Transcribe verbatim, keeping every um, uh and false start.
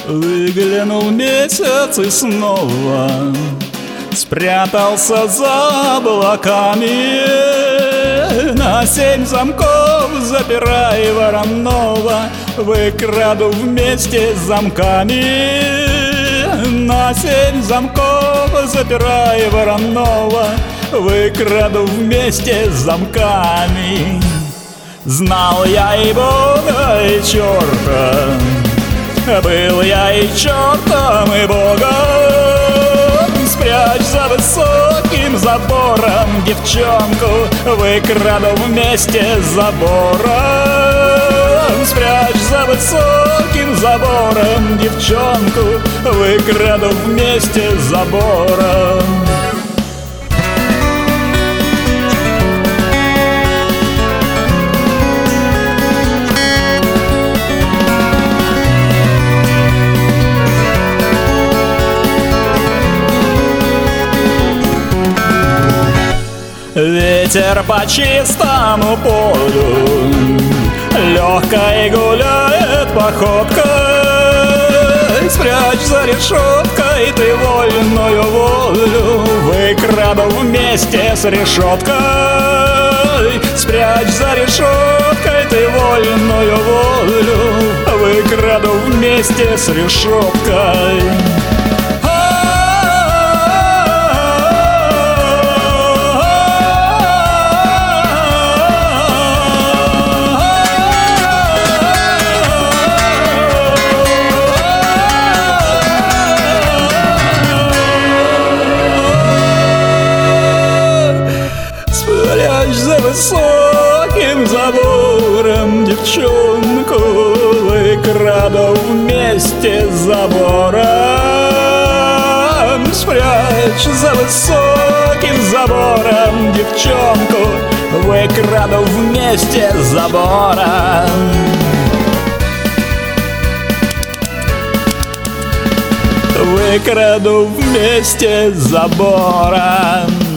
Выглянул месяц и снова спрятался за облаками. На семь замков запирай Воронова, выкраду вместе с замками. На семь замков запирай Воронова, выкраду вместе с замками. Знал я и Бога, и черта, был я и чертом, и Богом. Спрячь за высоким забором девчонку, выкраду вместе с забором. Спрячь за высоким забором девчонку, выкраду вместе с забором. Ветер по чистому полю легкой гуляет походкой. Спрячь за решеткой ты вольную волю, выкраду вместе с решеткой. Спрячь за решеткой ты вольную волю, выкраду вместе с решеткой. За высоким забором девчонку, выкраду вместе с забором. Спрячь за высоким забором девчонку, выкраду вместе с забором. Выкраду вместе с забором.